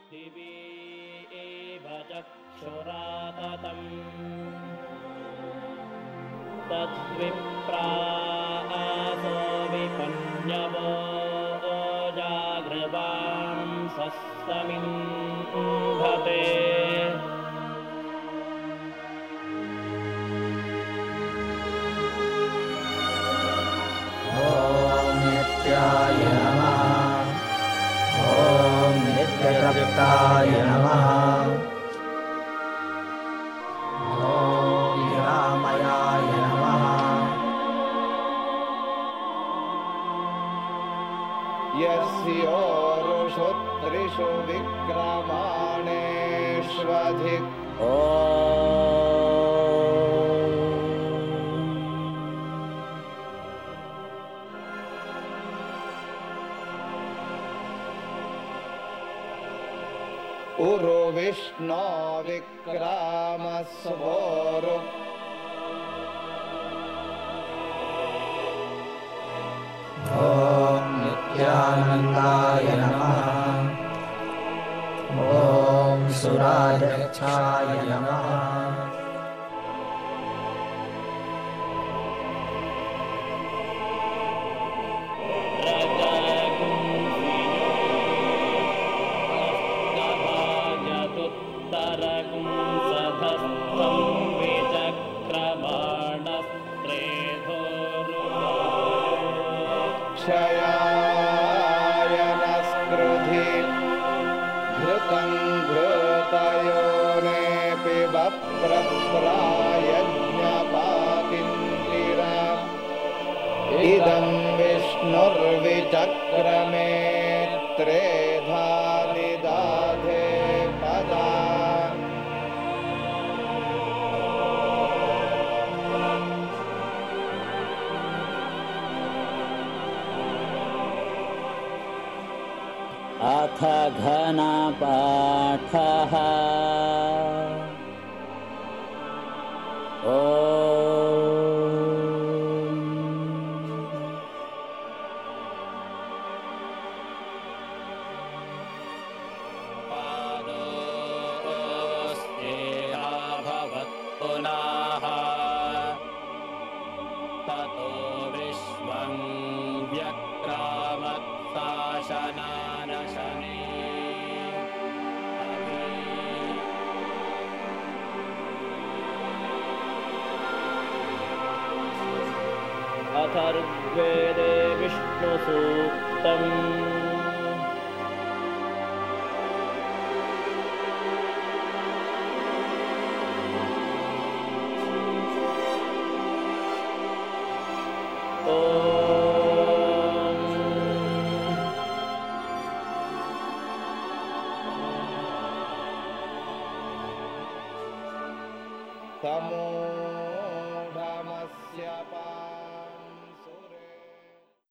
दिवि एव चक्षुराततम् तद्विप्रा आसो विपन्यवो जागृवांसस्तमिन्धते नित्याय नमः। ॐ नित्यतृप्ताय नमः। ॐ निरामयाय नमः। यस्योरुषु त्रिषु विक्रमाणेष्वधिक उरु विष्णो विक्रामस्वोरु ॐ नित्यानन्दाय नमः। ॐ सुराध्यक्षाय नमः। क्षयायनस्कृधि घृतं घृतयोनेऽपि वप्रत्रायज्ञपातिन्दिरा इदं विष्णुर्विचक्रमे त्रेधा निदाधे पदा अथ घनपाठः पुनः ततो विश्वं व्यक्रामत्साशनानशने अथर्ववेदे विष्णुसूक्तम् तमो